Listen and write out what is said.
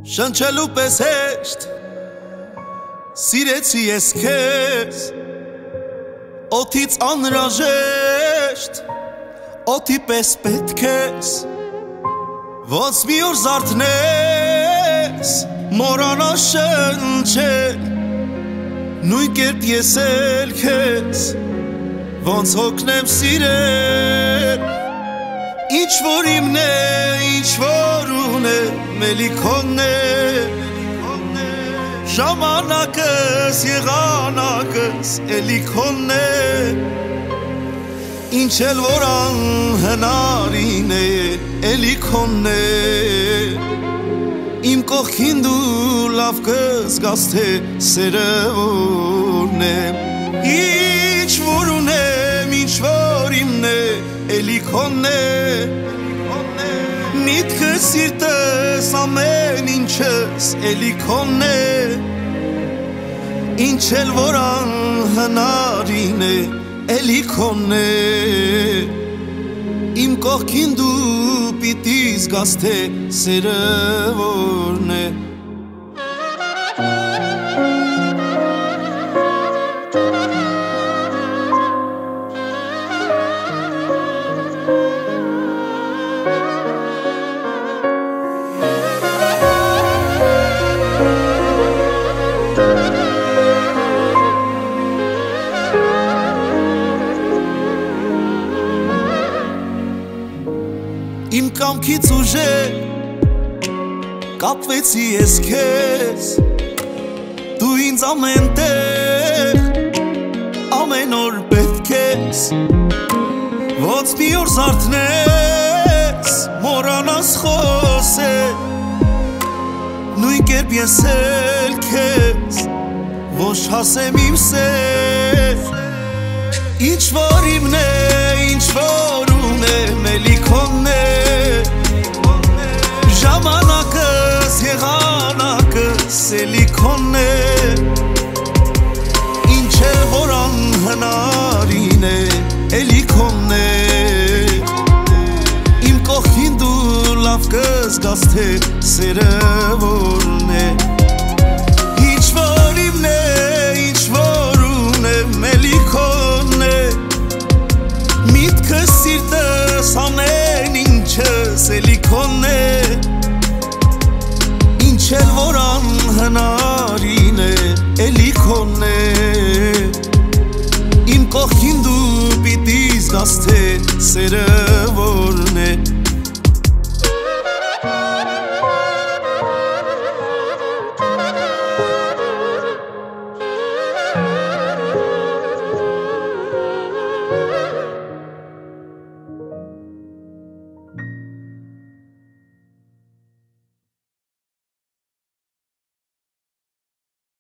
Շնչելու պես հեշտ սիրեցի ես քեզ օդից անհրաժեշտ օդի պես պետք ես ոնց մի օր զարթնես մոռանա շնչել նույն կերպ ես էլ քեզ ոնց հոգնեմ սիրել ինչ որ իմն է ինչ որ ունեմ էլի քոնն է ժամանակս եղանակս էլի քոնն է ինչ էլ որ անհնարին է էլի քոնն է իմ կողքին դու լավ կզգաս թե սերը որն է ինչ որ ունեմ ինչ որ իմն է էլի քոնն է միտքս սիրտս ամեն ինչս էլի քոնն է ինչ էլ որ անհնարին է էլի քոնն է իմ կողքին դու պիտի զգաս թե սերը որն է Իմ կամքից ուժեր կապվեցի ես քեզ դու ինձ ամեն տեղ ամեն օր պետք ես ոնց մի օր զարթնես մոռանաս խոսել նույն կերպ ես էլ քեզ ոչ հասեմ իմ սեր ինչ որ իմն է ինչ որ ունեմ էլի քոնն է ժամանակս եղանակս էլի քոնն է ինչ էլ որ անհնարին է էլի քոնն է իմ կողքին դու լավ կզգաս թե սերը որն է ինչ որ իմն է ինչ որ ունեմ էլի քոնն է միտքս սիրտս ամեն ինչս էլի քոնն է ինչ էլ որ անհնարին է էլի քոնն է իմ կողքին դու պիտի զգաս թե սերը